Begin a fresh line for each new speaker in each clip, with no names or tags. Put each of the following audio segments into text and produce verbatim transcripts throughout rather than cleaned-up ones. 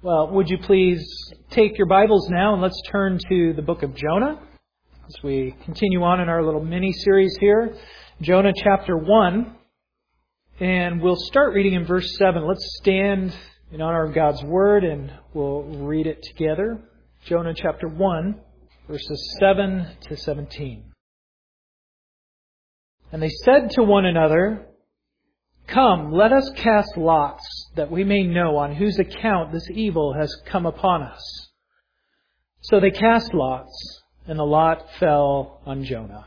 Well, would you please take your Bibles now and let's turn to the book of Jonah as we continue on in our little mini-series here. Jonah chapter one. And we'll start reading in verse seven. Let's stand in honor of God's Word and we'll read it together. Jonah chapter one, verses seven to seventeen. And they said to one another, "Come, let us cast lots, that we may know on whose account this evil has come upon us." So they cast lots, and the lot fell on Jonah.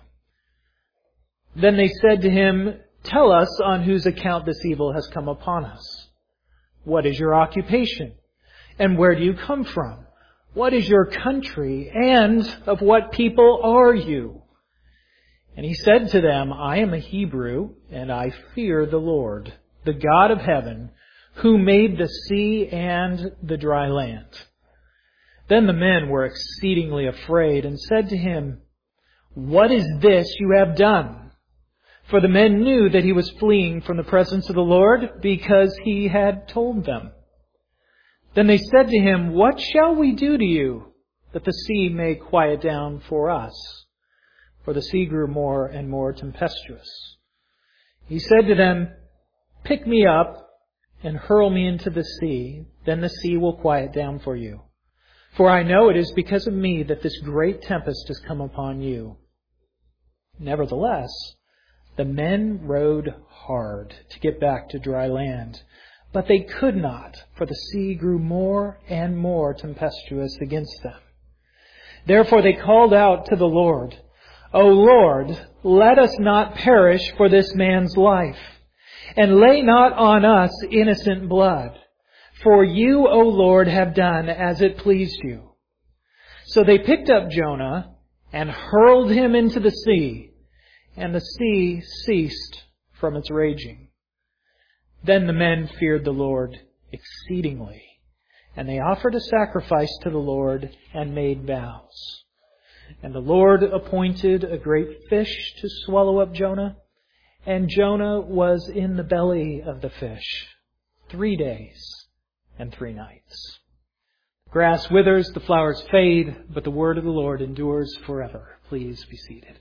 Then they said to him, "Tell us on whose account this evil has come upon us. What is your occupation? And where do you come from? What is your country? And of what people are you?" And he said to them, "I am a Hebrew, and I fear the Lord, the God of heaven, who made the sea and the dry land." Then the men were exceedingly afraid and said to him, "What is this you have done?" For the men knew that he was fleeing from the presence of the Lord, because he had told them. Then they said to him, "What shall we do to you, that the sea may quiet down for us?" For the sea grew more and more tempestuous. He said to them, "Pick me up and hurl me into the sea, then the sea will quiet down for you. For I know it is because of me that this great tempest has come upon you." Nevertheless, the men rowed hard to get back to dry land, but they could not, for the sea grew more and more tempestuous against them. Therefore they called out to the Lord, "O Lord, let us not perish for this man's life, and lay not on us innocent blood. For you, O Lord, have done as it pleased you." So they picked up Jonah and hurled him into the sea, and the sea ceased from its raging. Then the men feared the Lord exceedingly, and they offered a sacrifice to the Lord and made vows. And the Lord appointed a great fish to swallow up Jonah, and Jonah was in the belly of the fish three days and three nights. The grass withers, the flowers fade, but the word of the Lord endures forever. Please be seated.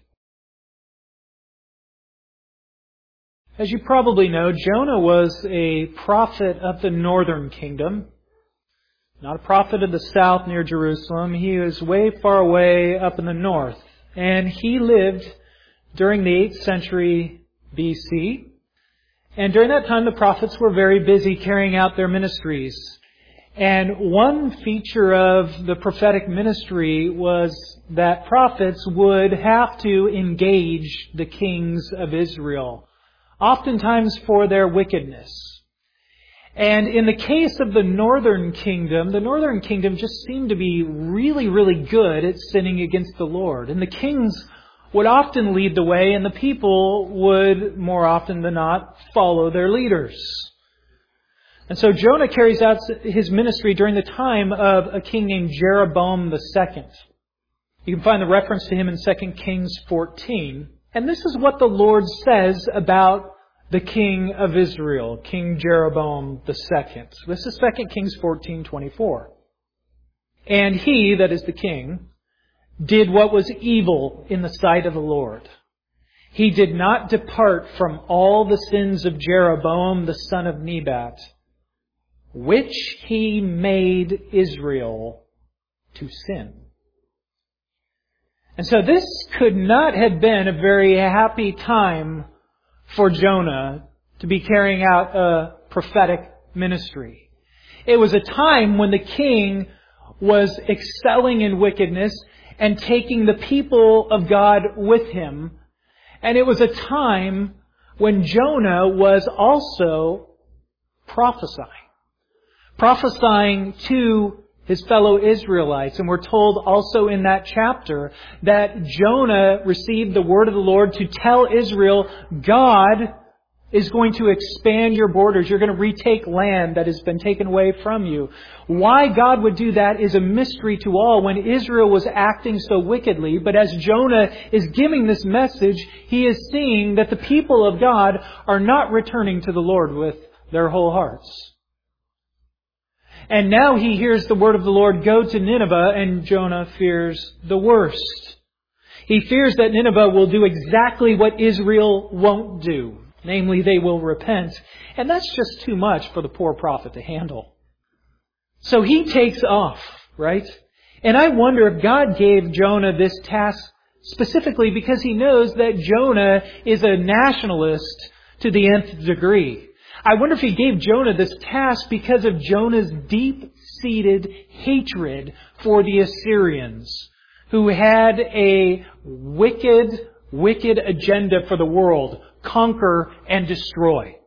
As you probably know, Jonah was a prophet of the northern kingdom. Not a prophet of the south near Jerusalem. He was way far away up in the north. And he lived during the eighth century B C. And during that time, the prophets were very busy carrying out their ministries. And one feature of the prophetic ministry was that prophets would have to engage the kings of Israel, oftentimes for their wickedness. And in the case of the northern kingdom, the northern kingdom just seemed to be really, really good at sinning against the Lord. And the kings would often lead the way, and the people would, more often than not, follow their leaders. And so Jonah carries out his ministry during the time of a king named Jeroboam the Second. You can find the reference to him in Second Kings fourteen. And this is what the Lord says about the king of Israel, King Jeroboam the Second. This is Second Kings fourteen twenty-four. "And he," that is the king, "did what was evil in the sight of the Lord. He did not depart from all the sins of Jeroboam the son of Nebat, which he made Israel to sin." And so this could not have been a very happy time for Jonah to be carrying out a prophetic ministry. It was a time when the king was excelling in wickedness and taking the people of God with him. And it was a time when Jonah was also prophesying. Prophesying to his fellow Israelites. And we're told also in that chapter that Jonah received the word of the Lord to tell Israel, God is going to expand your borders. You're going to retake land that has been taken away from you. Why God would do that is a mystery to all when Israel was acting so wickedly. But as Jonah is giving this message, he is seeing that the people of God are not returning to the Lord with their whole hearts. And now he hears the word of the Lord, go to Nineveh, and Jonah fears the worst. He fears that Nineveh will do exactly what Israel won't do. Namely, they will repent. And that's just too much for the poor prophet to handle. So he takes off, right? And I wonder if God gave Jonah this task specifically because He knows that Jonah is a nationalist to the nth degree. I wonder if He gave Jonah this task because of Jonah's deep-seated hatred for the Assyrians, who had a wicked, wicked agenda for the world: conquer and destroy.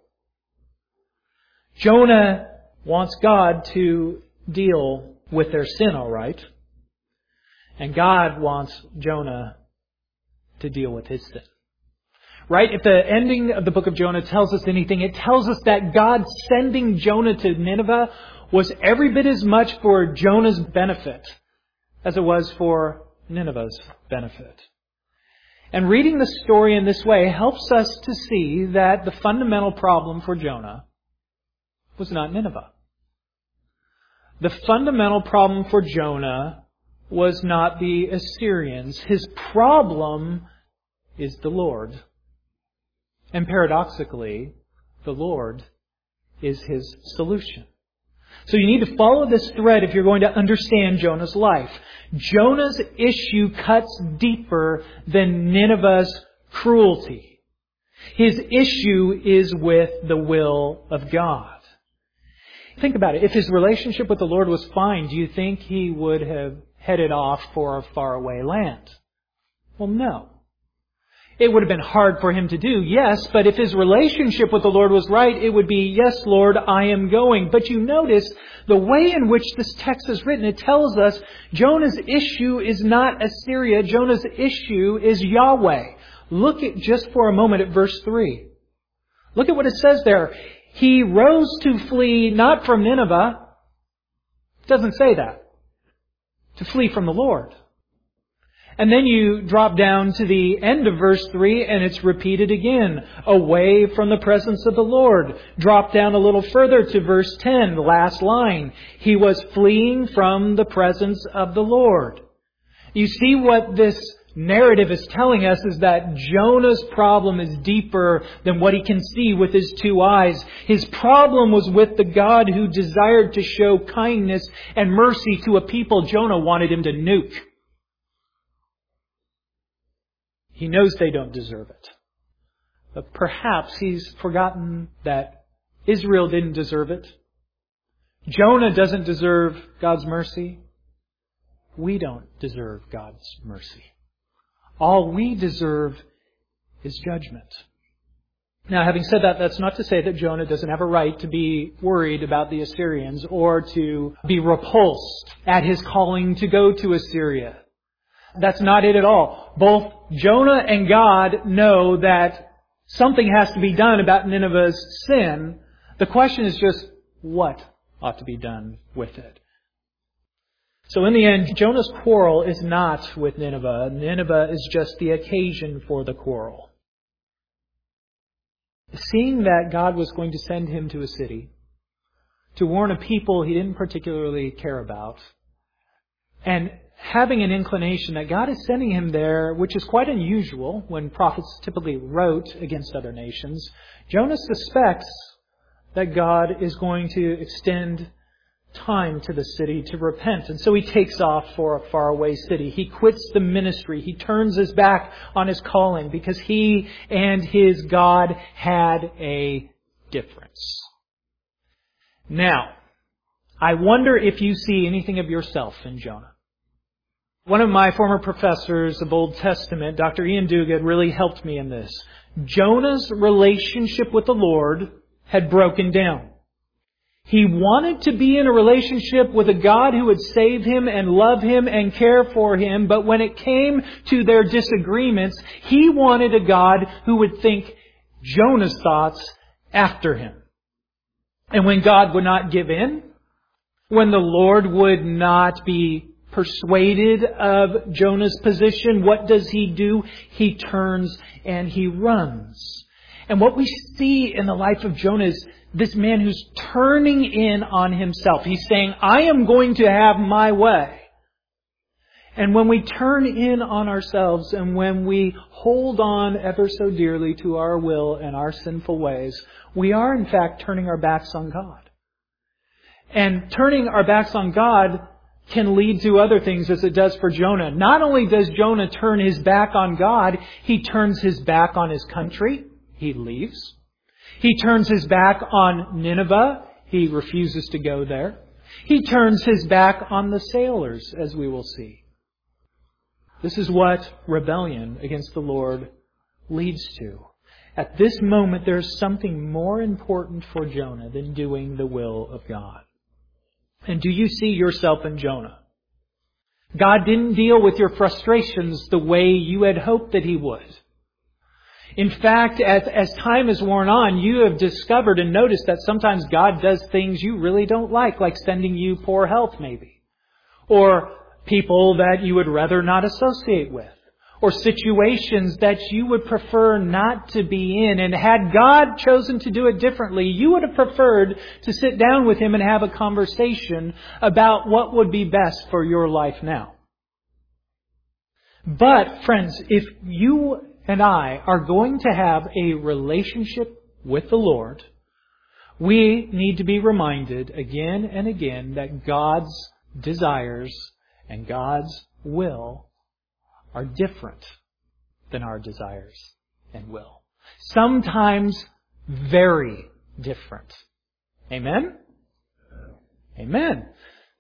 Jonah wants God to deal with their sin, all right. And God wants Jonah to deal with his sin. Right? If the ending of the book of Jonah tells us anything, it tells us that God sending Jonah to Nineveh was every bit as much for Jonah's benefit as it was for Nineveh's benefit. And reading the story in this way helps us to see that the fundamental problem for Jonah was not Nineveh. The fundamental problem for Jonah was not the Assyrians. His problem is the Lord. And paradoxically, the Lord is his solution. So you need to follow this thread if you're going to understand Jonah's life. Jonah's issue cuts deeper than Nineveh's cruelty. His issue is with the will of God. Think about it. If his relationship with the Lord was fine, do you think he would have headed off for a faraway land? Well, no. It would have been hard for him to do, yes, but if his relationship with the Lord was right, it would be, yes, Lord, I am going. But you notice the way in which this text is written, it tells us Jonah's issue is not Assyria. Jonah's issue is Yahweh. Look at just for a moment at verse three. Look at what it says there. He rose to flee not from Nineveh. It doesn't say that. To flee from the Lord. And then you drop down to the end of verse three and it's repeated again. Away from the presence of the Lord. Drop down a little further to verse ten, the last line. He was fleeing from the presence of the Lord. You see what this narrative is telling us is that Jonah's problem is deeper than what he can see with his two eyes. His problem was with the God who desired to show kindness and mercy to a people Jonah wanted him to nuke. He knows they don't deserve it. But perhaps he's forgotten that Israel didn't deserve it. Jonah doesn't deserve God's mercy. We don't deserve God's mercy. All we deserve is judgment. Now, having said that, that's not to say that Jonah doesn't have a right to be worried about the Assyrians or to be repulsed at his calling to go to Assyria. That's not it at all. Both Jonah and God know that something has to be done about Nineveh's sin. The question is just what ought to be done with it. So in the end, Jonah's quarrel is not with Nineveh. Nineveh is just the occasion for the quarrel. Seeing that God was going to send him to a city to warn a people he didn't particularly care about, and having an inclination that God is sending him there, which is quite unusual when prophets typically wrote against other nations, Jonah suspects that God is going to extend time to the city to repent. And so he takes off for a faraway city. He quits the ministry. He turns his back on his calling because he and his God had a difference. Now, I wonder if you see anything of yourself in Jonah. One of my former professors of Old Testament, Doctor Ian Duguid, really helped me in this. Jonah's relationship with the Lord had broken down. He wanted to be in a relationship with a God who would save him and love him and care for him, but when it came to their disagreements, he wanted a God who would think Jonah's thoughts after him. And when God would not give in, when the Lord would not be persuaded of Jonah's position, what does he do? He turns and he runs. And what we see in the life of Jonah is this man who's turning in on himself. He's saying, I am going to have my way. And when we turn in on ourselves and when we hold on ever so dearly to our will and our sinful ways, we are in fact turning our backs on God. And turning our backs on God can lead to other things as it does for Jonah. Not only does Jonah turn his back on God, he turns his back on his country. He leaves. He turns his back on Nineveh. He refuses to go there. He turns his back on the sailors, as we will see. This is what rebellion against the Lord leads to. At this moment, there is something more important for Jonah than doing the will of God. And do you see yourself in Jonah? God didn't deal with your frustrations the way you had hoped that He would. In fact, as, as time has worn on, you have discovered and noticed that sometimes God does things you really don't like, like sending you poor health maybe. Or people that you would rather not associate with. Or situations that you would prefer not to be in. And had God chosen to do it differently, you would have preferred to sit down with Him and have a conversation about what would be best for your life now. But, friends, if you and I are going to have a relationship with the Lord, we need to be reminded again and again that God's desires and God's will are different than our desires and will. Sometimes very different. Amen? Amen.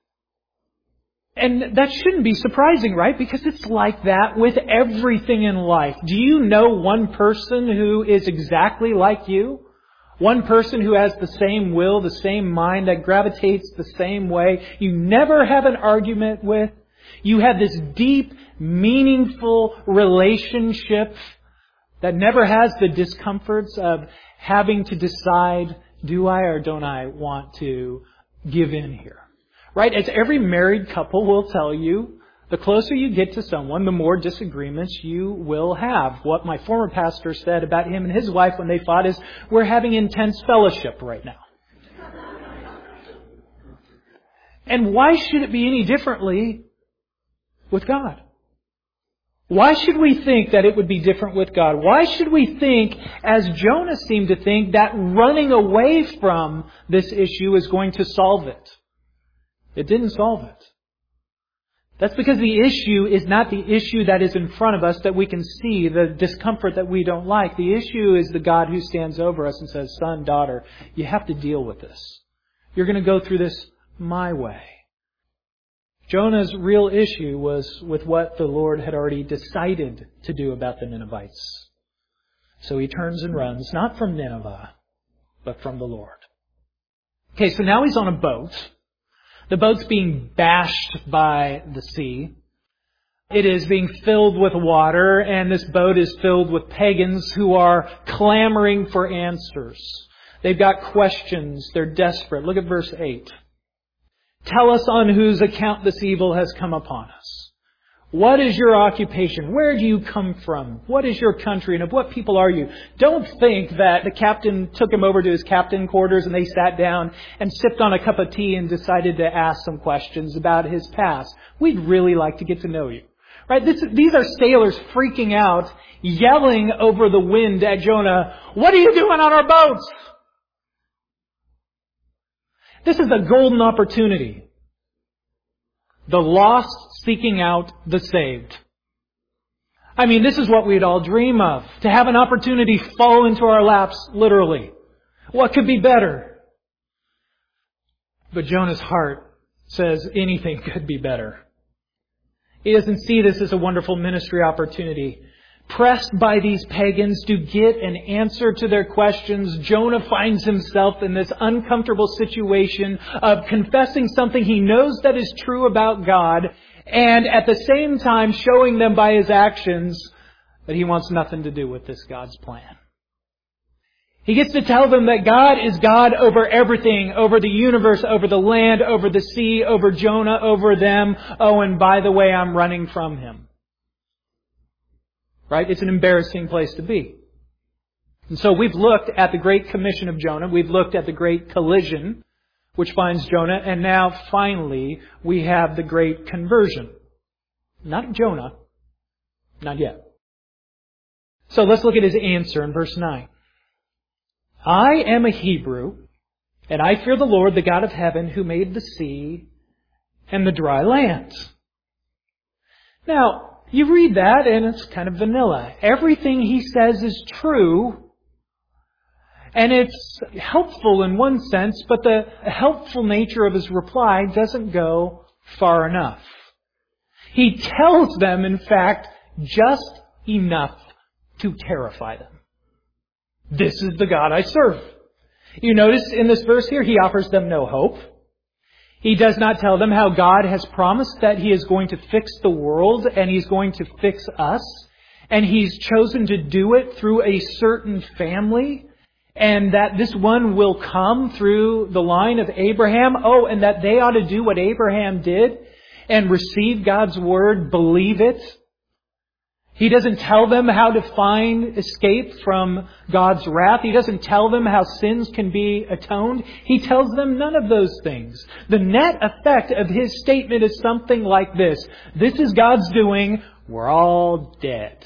And that shouldn't be surprising, right? Because it's like that with everything in life. Do you know one person who is exactly like you? One person who has the same will, the same mind, that gravitates the same way. You never have an argument with. You have this deep, meaningful relationship that never has the discomforts of having to decide, do I or don't I want to give in here? Right? As every married couple will tell you, the closer you get to someone, the more disagreements you will have. What my former pastor said about him and his wife when they fought is, we're having intense fellowship right now. And why should it be any differently with God? Why should we think that it would be different with God? Why should we think, as Jonah seemed to think, that running away from this issue is going to solve it? It didn't solve it. That's because the issue is not the issue that is in front of us that we can see, the discomfort that we don't like. The issue is the God who stands over us and says, son, daughter, you have to deal with this. You're going to go through this my way. Jonah's real issue was with what the Lord had already decided to do about the Ninevites. So he turns and runs, not from Nineveh, but from the Lord. Okay, so now he's on a boat. The boat's being bashed by the sea. It is being filled with water, and this boat is filled with pagans who are clamoring for answers. They've got questions. They're desperate. Look at verse eight. Tell us on whose account this evil has come upon us. What is your occupation? Where do you come from? What is your country? And of what people are you? Don't think that the captain took him over to his captain quarters and they sat down and sipped on a cup of tea and decided to ask some questions about his past. We'd really like to get to know you. Right? This, these are sailors freaking out, yelling over the wind at Jonah, what are you doing on our boats? This is a golden opportunity. The lost seeking out the saved. I mean, this is what we'd all dream of. To have an opportunity fall into our laps, literally. What could be better? But Jonah's heart says anything could be better. He doesn't see this as a wonderful ministry opportunity. Pressed by these pagans to get an answer to their questions, Jonah finds himself in this uncomfortable situation of confessing something he knows that is true about God, and at the same time showing them by his actions that he wants nothing to do with this God's plan. He gets to tell them that God is God over everything, over the universe, over the land, over the sea, over Jonah, over them. Oh, and by the way, I'm running from Him. Right? It's an embarrassing place to be. And so we've looked at the great commission of Jonah. We've looked at the great collision, which finds Jonah. And now, finally, we have the great conversion. Not of Jonah. Not yet. So let's look at his answer in verse nine. I am a Hebrew, and I fear the Lord, the God of heaven, who made the sea and the dry land. Now, you read that and it's kind of vanilla. Everything he says is true, and it's helpful in one sense, but the helpful nature of his reply doesn't go far enough. He tells them, in fact, just enough to terrify them. This is the God I serve. You notice in this verse here, he offers them no hope. He does not tell them how God has promised that He is going to fix the world and He's going to fix us. And He's chosen to do it through a certain family. And that this one will come through the line of Abraham. Oh, and that they ought to do what Abraham did and receive God's word, believe it. He doesn't tell them how to find escape from God's wrath. He doesn't tell them how sins can be atoned. He tells them none of those things. The net effect of his statement is something like this. This is God's doing. We're all dead.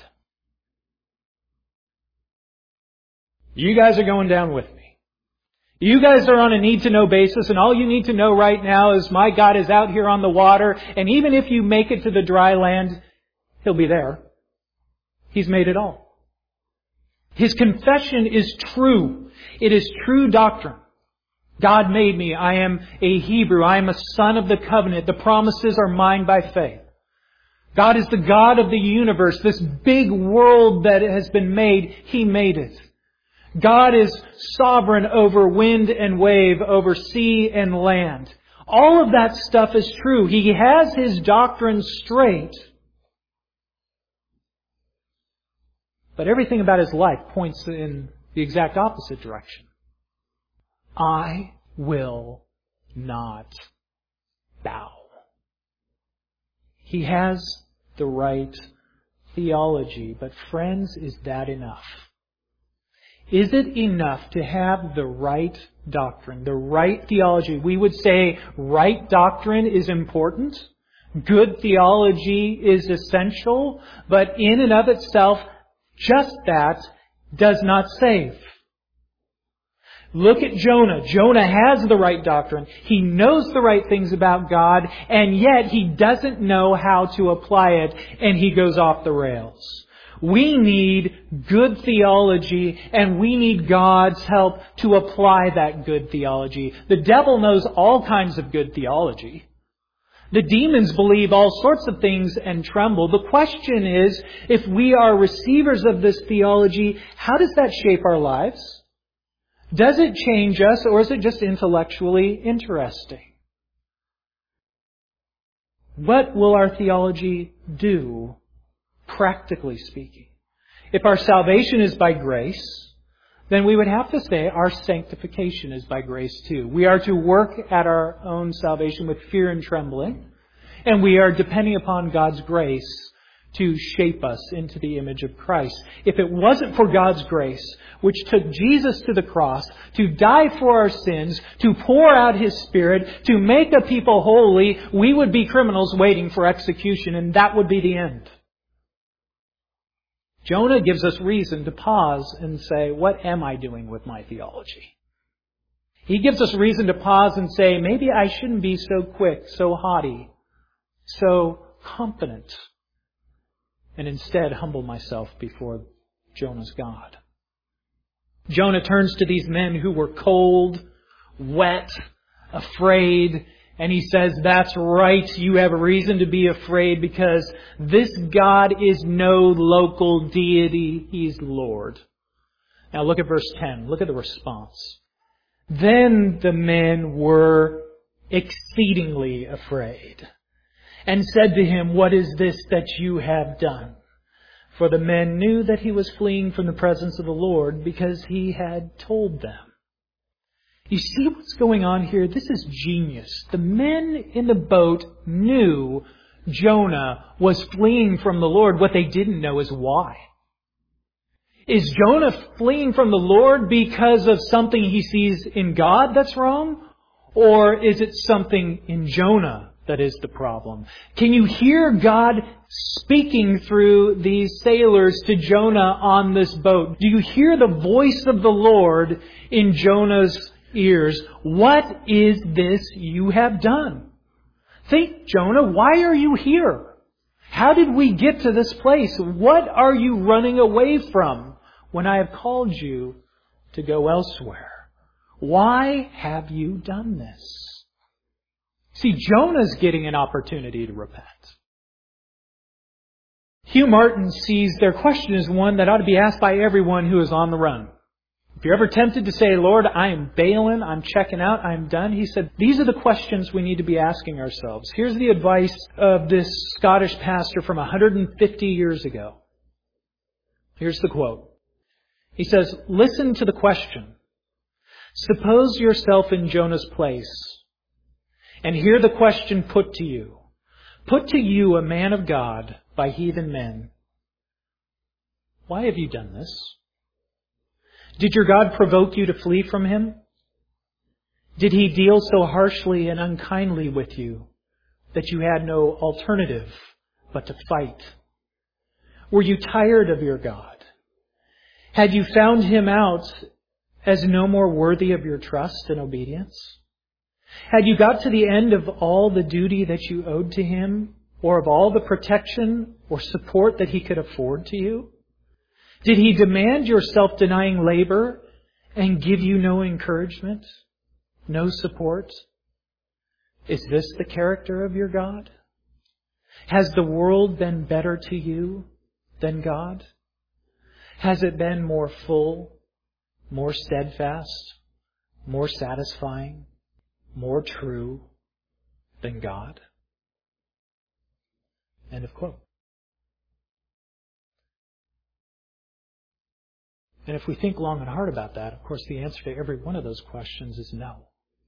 You guys are going down with me. You guys are on a need-to-know basis, and all you need to know right now is my God is out here on the water, and even if you make it to the dry land, He'll be there. He's made it all. His confession is true. It is true doctrine. God made me. I am a Hebrew. I am a son of the covenant. The promises are mine by faith. God is the God of the universe. This big world that has been made, He made it. God is sovereign over wind and wave, over sea and land. All of that stuff is true. He has His doctrine straight. But everything about his life points in the exact opposite direction. I will not bow. He has the right theology, but friends, is that enough? Is it enough to have the right doctrine, the right theology? We would say right doctrine is important. Good theology is essential, but in and of itself, just that does not save. Look at Jonah. Jonah has the right doctrine. He knows the right things about God, and yet he doesn't know how to apply it, and he goes off the rails. We need good theology, and we need God's help to apply that good theology. The devil knows all kinds of good theology. The demons believe all sorts of things and tremble. The question is, if we are receivers of this theology, how does that shape our lives? Does it change us, or is it just intellectually interesting? What will our theology do, practically speaking? If our salvation is by grace, then we would have to say our sanctification is by grace too. We are to work at our own salvation with fear and trembling, and we are depending upon God's grace to shape us into the image of Christ. If it wasn't for God's grace, which took Jesus to the cross, to die for our sins, to pour out His Spirit, to make a people holy, we would be criminals waiting for execution, and that would be the end. Jonah gives us reason to pause and say, what am I doing with my theology? He gives us reason to pause and say, maybe I shouldn't be so quick, so haughty, so confident, and instead humble myself before Jonah's God. Jonah turns to these men who were cold, wet, afraid, and he says, that's right, you have a reason to be afraid because this God is no local deity, He's Lord. Now look at verse ten. Look at the response. Then the men were exceedingly afraid and said to him, what is this that you have done? For the men knew that he was fleeing from the presence of the Lord because he had told them. You see what's going on here? This is genius. The men in the boat knew Jonah was fleeing from the Lord. What they didn't know is why. Is Jonah fleeing from the Lord because of something he sees in God that's wrong? Or is it something in Jonah that is the problem? Can you hear God speaking through these sailors to Jonah on this boat? Do you hear the voice of the Lord in Jonah's ears? What is this you have done? Think, Jonah, why are you here? How did we get to this place? What are you running away from when I have called you to go elsewhere? Why have you done this? See, Jonah's getting an opportunity to repent. Hugh Martin sees their question as one that ought to be asked by everyone who is on the run. If you're ever tempted to say, Lord, I am bailing, I'm checking out, I'm done, he said, these are the questions we need to be asking ourselves. Here's the advice of this Scottish pastor from one hundred fifty years ago. Here's the quote. He says, listen to the question. Suppose yourself in Jonah's place and hear the question put to you. Put to you, a man of God, by heathen men. Why have you done this? Did your God provoke you to flee from Him? Did He deal so harshly and unkindly with you that you had no alternative but to fight? Were you tired of your God? Had you found Him out as no more worthy of your trust and obedience? Had you got to the end of all the duty that you owed to Him, or of all the protection or support that He could afford to you? Did He demand your self-denying labor and give you no encouragement, no support? Is this the character of your God? Has the world been better to you than God? Has it been more full, more steadfast, more satisfying, more true than God? End of quote. And if we think long and hard about that, of course, the answer to every one of those questions is no.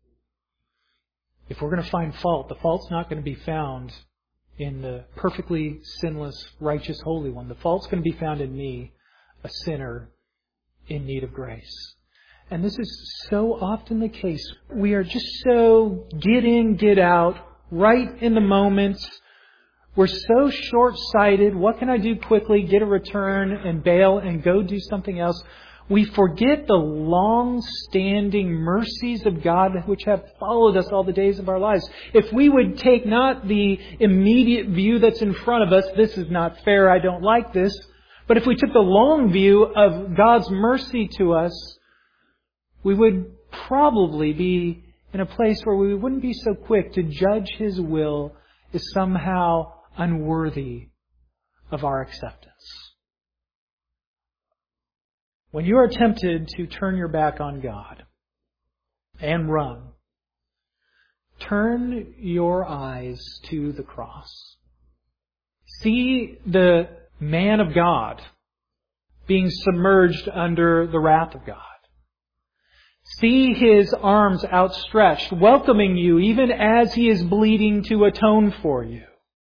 If we're going to find fault, the fault's not going to be found in the perfectly sinless, righteous, holy one. The fault's going to be found in me, a sinner in need of grace. And this is so often the case. We are just so get in, get out, right in the moment. We're so short-sighted. What can I do quickly? Get a return and bail and go do something else. We forget the long-standing mercies of God which have followed us all the days of our lives. If we would take not the immediate view that's in front of us, this is not fair, I don't like this, but if we took the long view of God's mercy to us, we would probably be in a place where we wouldn't be so quick to judge His will as somehow unworthy of our acceptance. When you are tempted to turn your back on God and run, turn your eyes to the cross. See the man of God being submerged under the wrath of God. See His arms outstretched, welcoming you even as He is bleeding to atone for you.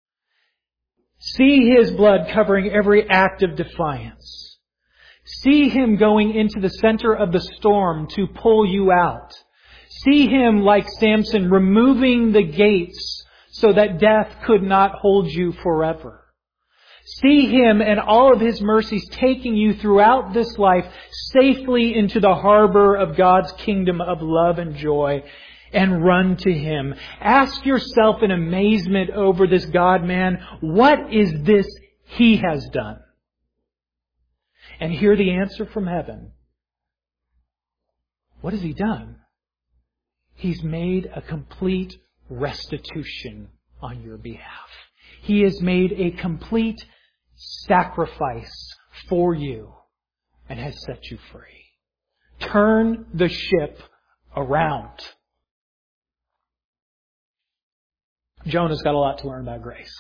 See His blood covering every act of defiance. See Him going into the center of the storm to pull you out. See Him, like Samson, removing the gates so that death could not hold you forever. See Him and all of His mercies taking you throughout this life safely into the harbor of God's kingdom of love and joy, and run to Him. Ask yourself in amazement over this God-man, what is this He has done? And hear the answer from heaven. What has He done? He's made a complete restitution on your behalf. He has made a complete sacrifice for you and has set you free. Turn the ship around. Jonah's got a lot to learn about grace.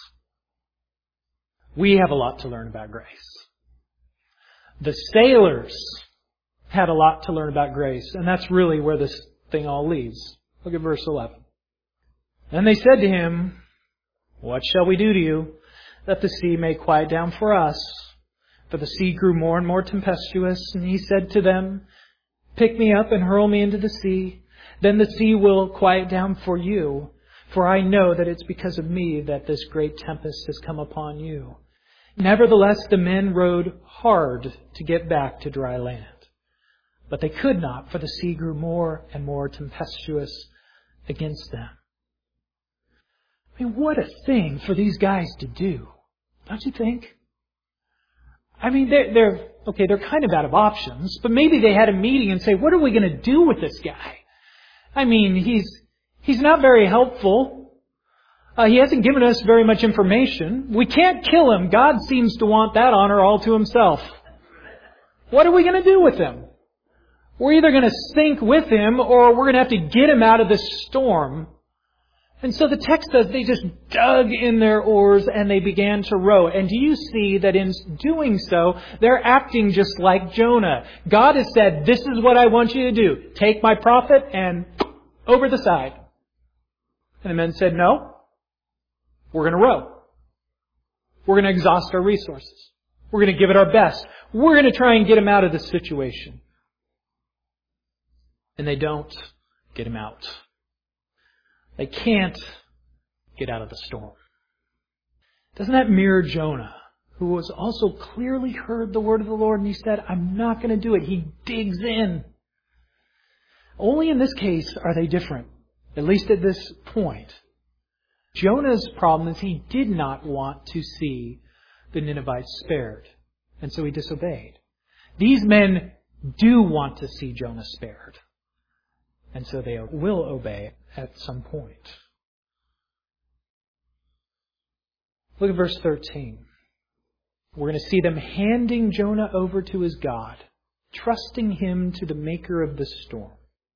We have a lot to learn about grace. The sailors had a lot to learn about grace, and that's really where this thing all leads. Look at verse eleven. And they said to him, what shall we do to you, that the sea may quiet down for us, For the sea grew more and more tempestuous, and he said to them, "Pick me up and hurl me into the sea. Then the sea will quiet down for you. For I know that it's because of me that this great tempest has come upon you." Nevertheless, the men rowed hard to get back to dry land. But they could not, for the sea grew more and more tempestuous against them. I mean, what a thing for these guys to do, don't you think? I mean, they're, they're, okay, they're kind of out of options, but maybe they had a meeting and say, what are we going to do with this guy? I mean, he's, he's not very helpful. Uh, he hasn't given us very much information. We can't kill him. God seems to want that honor all to himself. What are we going to do with him? We're either going to sink with him or we're going to have to get him out of this storm. And so the text says they just dug in their oars and they began to row. And do you see that in doing so, they're acting just like Jonah? God has said, this is what I want you to do. Take my prophet and over the side. And the men said, no, we're going to row. We're going to exhaust our resources. We're going to give it our best. We're going to try and get him out of this situation. And they don't get him out. They can't get out of the storm. Doesn't that mirror Jonah, who was also clearly heard the word of the Lord and he said, I'm not going to do it. He digs in. Only in this case are they different, at least at this point. Jonah's problem is he did not want to see the Ninevites spared, and so he disobeyed. These men do want to see Jonah spared, and so they will obey at some point. Look at verse thirteen. We're going to see them handing Jonah over to his God, trusting him to the maker of the storm.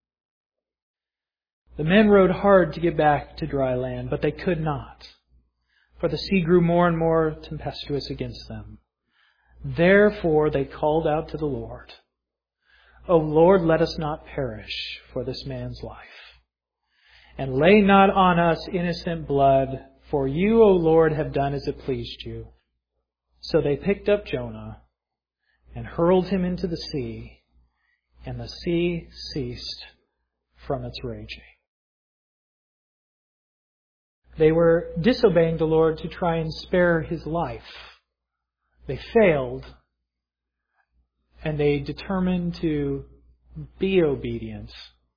The men rowed hard to get back to dry land, but they could not, for the sea grew more and more tempestuous against them. Therefore they called out to the Lord, O Lord, let us not perish for this man's life. And lay not on us innocent blood, for you, O Lord, have done as it pleased you. So they picked up Jonah and hurled him into the sea, and the sea ceased from its raging. They were disobeying the Lord to try and spare his life. They failed, and they determined to be obedient,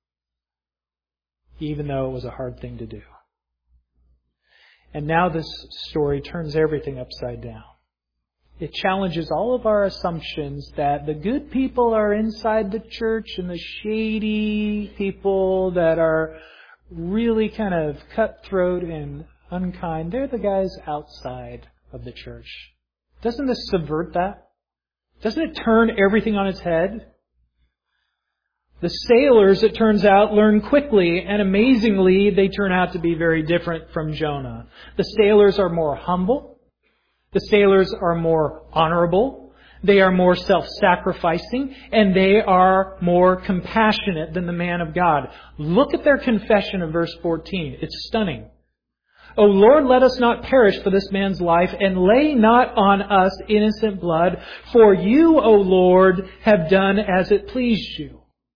even though it was a hard thing to do. And now this story turns everything upside down. It challenges all of our assumptions that the good people are inside the church and the shady people that are really kind of cutthroat and unkind, they're the guys outside of the church. Doesn't this subvert that? Doesn't it turn everything on its head? The sailors, it turns out, learn quickly, and amazingly, they turn out to be very different from Jonah. The sailors are more humble. The sailors are more honorable. They are more self-sacrificing, and they are more compassionate than the man of God. Look at their confession in verse fourteen. It's stunning. O Lord, let us not perish for this man's life, and lay not on us innocent blood, for you, O Lord, have done as it pleased you.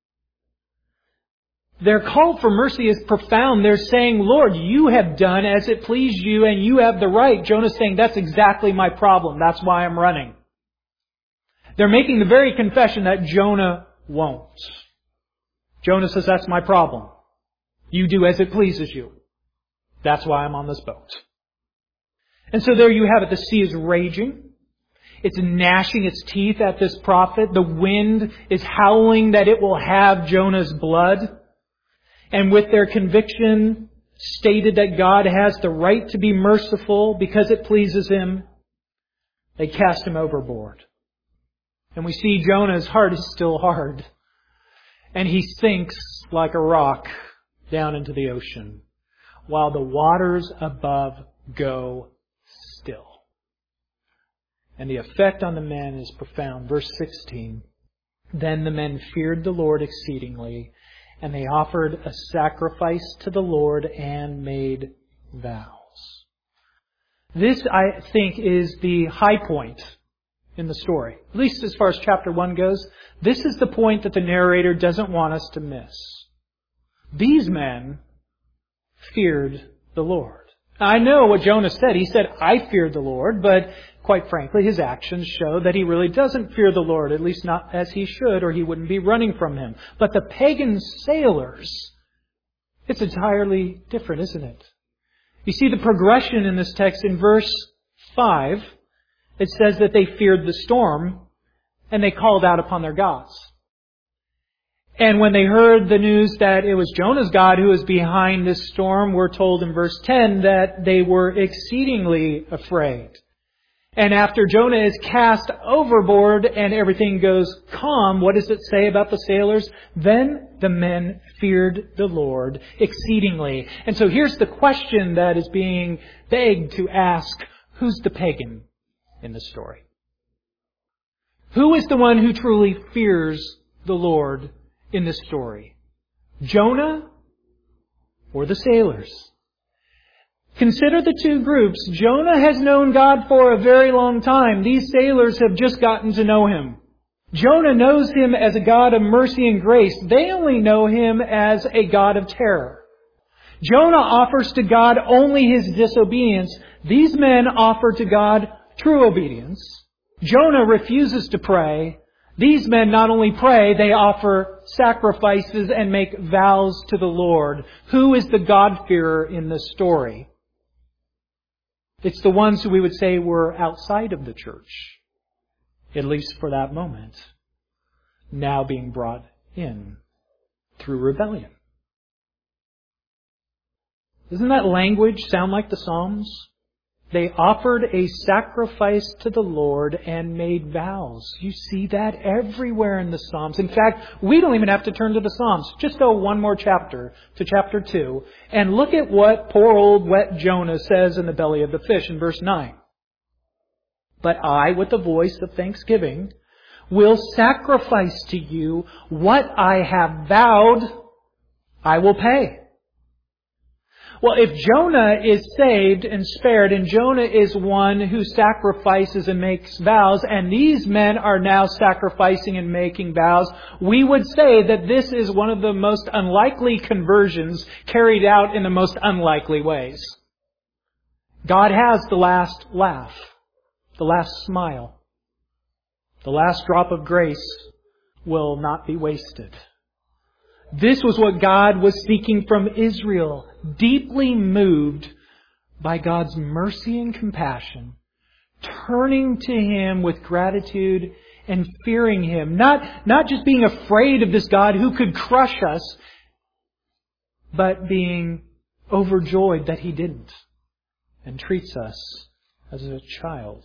Their call for mercy is profound. They're saying, Lord, you have done as it pleased you, and you have the right. Jonah's saying, that's exactly my problem. That's why I'm running. They're making the very confession that Jonah won't. Jonah says, that's my problem. You do as it pleases you. That's why I'm on this boat. And so there you have it. The sea is raging. It's gnashing its teeth at this prophet. The wind is howling that it will have Jonah's blood. And with their conviction stated that God has the right to be merciful because it pleases him, they cast him overboard. And we see Jonah's heart is still hard. And he sinks like a rock down into the ocean, while the waters above go still. And the effect on the men is profound. Verse sixteen. Then the men feared the Lord exceedingly, and they offered a sacrifice to the Lord and made vows. This, I think, is the high point in the story. At least as far as chapter one goes. This is the point that the narrator doesn't want us to miss. These men feared the Lord. I know what Jonah said. He said, I feared the Lord, but quite frankly, his actions show that he really doesn't fear the Lord, at least not as he should, or he wouldn't be running from Him. But the pagan sailors, it's entirely different, isn't it? You see the progression in this text in verse five. It says that they feared the storm and they called out upon their gods. And when they heard the news that it was Jonah's God who was behind this storm, we're told in verse ten that they were exceedingly afraid. And after Jonah is cast overboard and everything goes calm, what does it say about the sailors? Then the men feared the Lord exceedingly. And so here's the question that is being begged to ask. Who's the pagan in the story? Who is the one who truly fears the Lord in this story? Jonah or the sailors? Consider the two groups. Jonah has known God for a very long time. These sailors have just gotten to know Him. Jonah knows Him as a God of mercy and grace. They only know Him as a God of terror. Jonah offers to God only his disobedience. These men offer to God true obedience. Jonah refuses to pray. These men not only pray, they offer sacrifices and make vows to the Lord. Who is the God-fearer in this story? It's the ones who we would say were outside of the church, at least for that moment, now being brought in through rebellion. Doesn't that language sound like the Psalms? They offered a sacrifice to the Lord and made vows. You see that everywhere in the Psalms. In fact, we don't even have to turn to the Psalms. Just go one more chapter to chapter two and look at what poor old wet Jonah says in the belly of the fish in verse nine. But I, with the voice of thanksgiving, will sacrifice to you what I have vowed I will pay. Well, if Jonah is saved and spared, and Jonah is one who sacrifices and makes vows, and these men are now sacrificing and making vows, we would say that this is one of the most unlikely conversions carried out in the most unlikely ways. God has the last laugh, the last smile. The last drop of grace will not be wasted. This was what God was seeking from Israel, deeply moved by God's mercy and compassion, turning to Him with gratitude and fearing Him. Not, not just being afraid of this God who could crush us, but being overjoyed that He didn't and treats us as a child.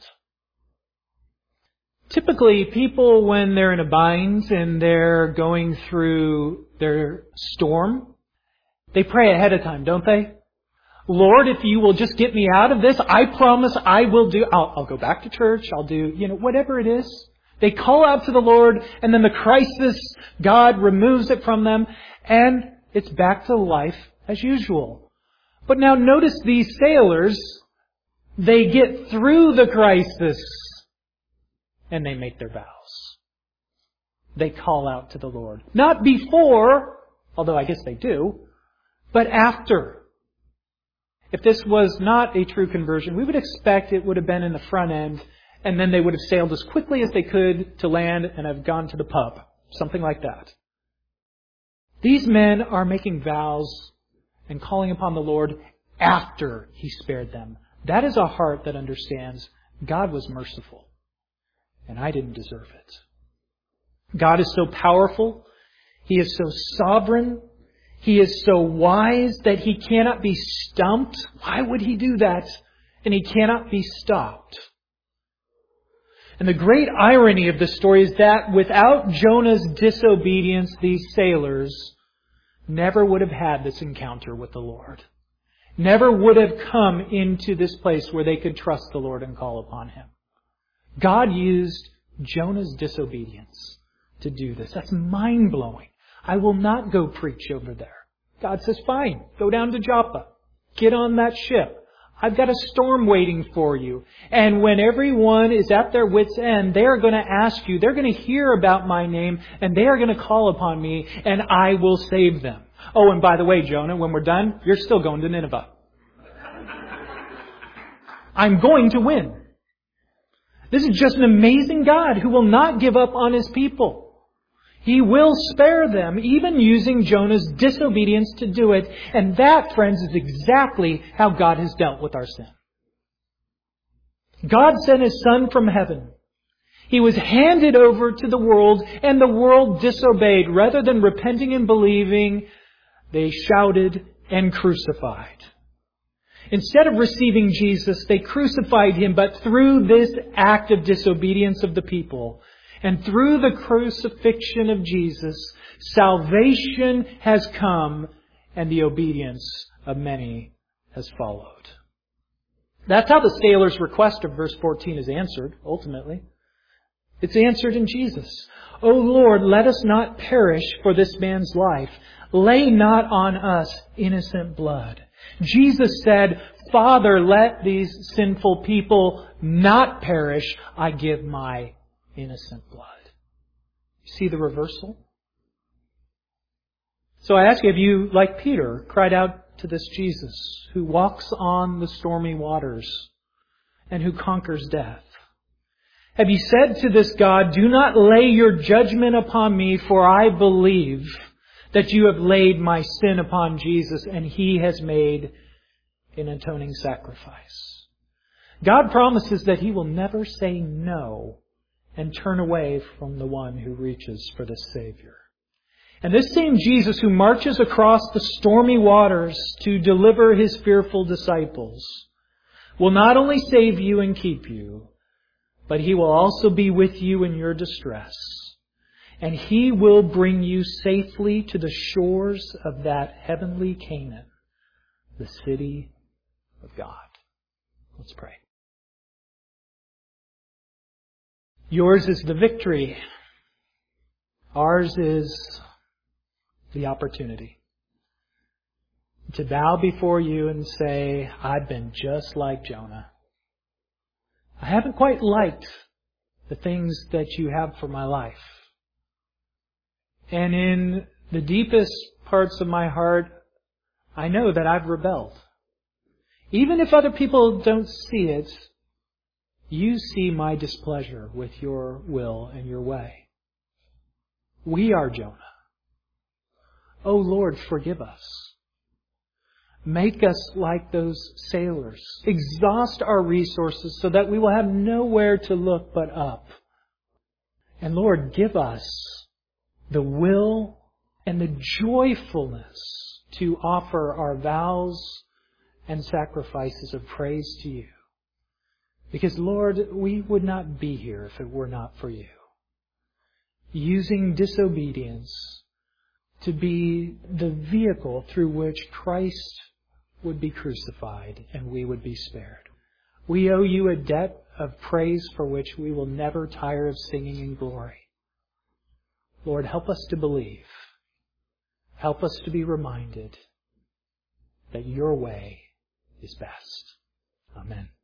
Typically, people, when they're in a bind and they're going through their storm, they pray ahead of time, don't they? Lord, if you will just get me out of this, I promise I will do, I'll, I'll go back to church, I'll do, you know, whatever it is. They call out to the Lord, and then the crisis, God removes it from them, and it's back to life as usual. But now notice these sailors, they get through the crisis, and they make their vows. They call out to the Lord. Not before, although I guess they do, but after. If this was not a true conversion, we would expect it would have been in the front end, and then they would have sailed as quickly as they could to land and have gone to the pub. Something like that. These men are making vows and calling upon the Lord after He spared them. That is a heart that understands God was merciful. And I didn't deserve it. God is so powerful. He is so sovereign. He is so wise that He cannot be stumped. Why would He do that? And He cannot be stopped. And the great irony of this story is that without Jonah's disobedience, these sailors never would have had this encounter with the Lord. Never would have come into this place where they could trust the Lord and call upon Him. God used Jonah's disobedience to do this. That's mind-blowing. I will not go preach over there. God says, fine, go down to Joppa. Get on that ship. I've got a storm waiting for you. And when everyone is at their wits' end, they are going to ask you, they're going to hear about my name, and they are going to call upon me, and I will save them. Oh, and by the way, Jonah, when we're done, you're still going to Nineveh. I'm going to win. This is just an amazing God who will not give up on His people. He will spare them, even using Jonah's disobedience to do it. And that, friends, is exactly how God has dealt with our sin. God sent His Son from heaven. He was handed over to the world, and the world disobeyed. Rather than repenting and believing, they shouted and crucified. Instead of receiving Jesus, they crucified Him. But through this act of disobedience of the people, and through the crucifixion of Jesus, salvation has come, and the obedience of many has followed. That's how the sailor's request of verse fourteen is answered, ultimately. It's answered in Jesus. O Lord, let us not perish for this man's life. Lay not on us innocent blood. Jesus said, Father, let these sinful people not perish. I give my innocent blood. You see the reversal? So I ask you, have you, like Peter, cried out to this Jesus who walks on the stormy waters and who conquers death? Have you said to this God, do not lay your judgment upon me, for I believe that you have laid my sin upon Jesus and He has made an atoning sacrifice. God promises that He will never say no and turn away from the one who reaches for this Savior. And this same Jesus who marches across the stormy waters to deliver His fearful disciples will not only save you and keep you, but He will also be with you in your distress. And He will bring you safely to the shores of that heavenly Canaan, the city of God. Let's pray. Yours is the victory. Ours is the opportunity to bow before you and say, I've been just like Jonah. I haven't quite liked the things that you have for my life. And in the deepest parts of my heart, I know that I've rebelled. Even if other people don't see it, you see my displeasure with your will and your way. We are Jonah. Oh Lord, forgive us. Make us like those sailors. Exhaust our resources so that we will have nowhere to look but up. And Lord, give us the will and the joyfulness to offer our vows and sacrifices of praise to you. Because, Lord, we would not be here if it were not for you. Using disobedience to be the vehicle through which Christ would be crucified and we would be spared. We owe you a debt of praise for which we will never tire of singing in glory. Lord, help us to believe. Help us to be reminded that your way is best. Amen.